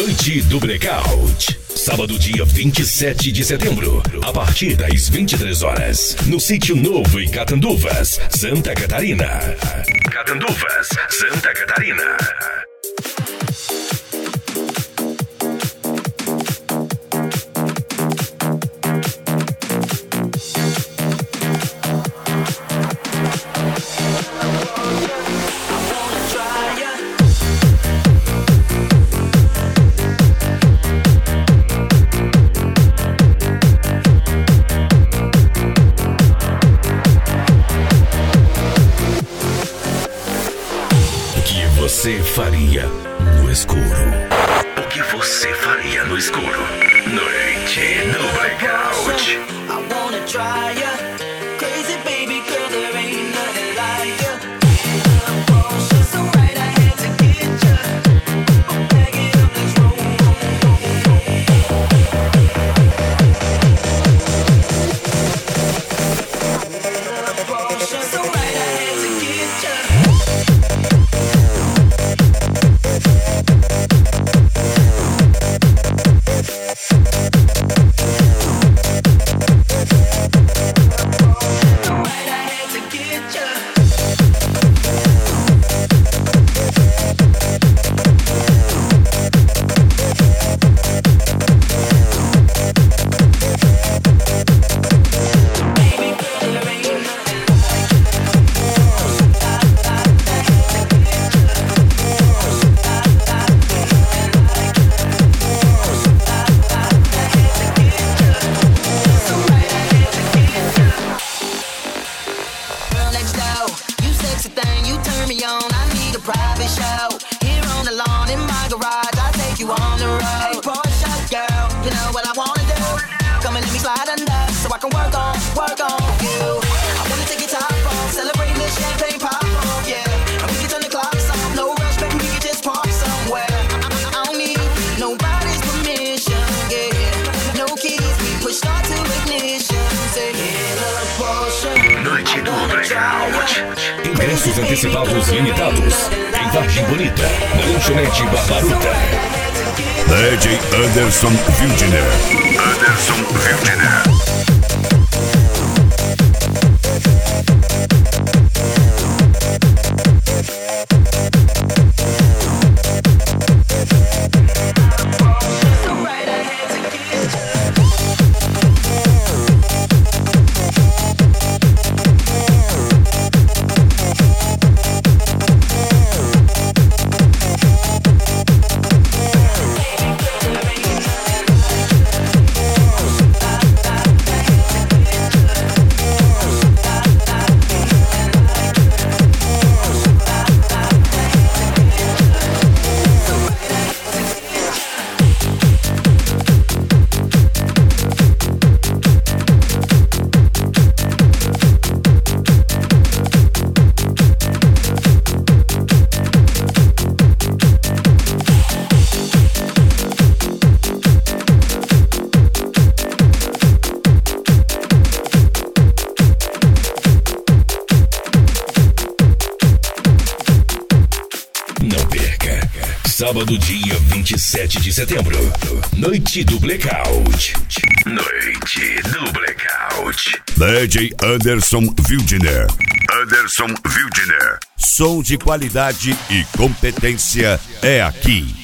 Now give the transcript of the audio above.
Noite do Blackout. Sábado, dia 27 de setembro, a partir das 23 horas, no Sítio Novo em Catanduvas, Santa Catarina. Catanduvas, Santa Catarina. Você faria no escuro? O que você faria no escuro? Noite do Blackout. I wanna try ya. Crazy baby girl, there ain't nothing like ya. She's so right, I had to get ya. Bag it up, let's roll. She's so right, I had to get ya. Ingressos antecipados limitados em Vargem Bonita, na Lanchonete Barbaruta. DJ Anderson Wildner. Anderson Wildner. Sábado, dia 27 de setembro, Noite do Blackout. Noite do Blackout. DJ Anderson Wildner. Anderson Wildner. Som de qualidade e competência é aqui.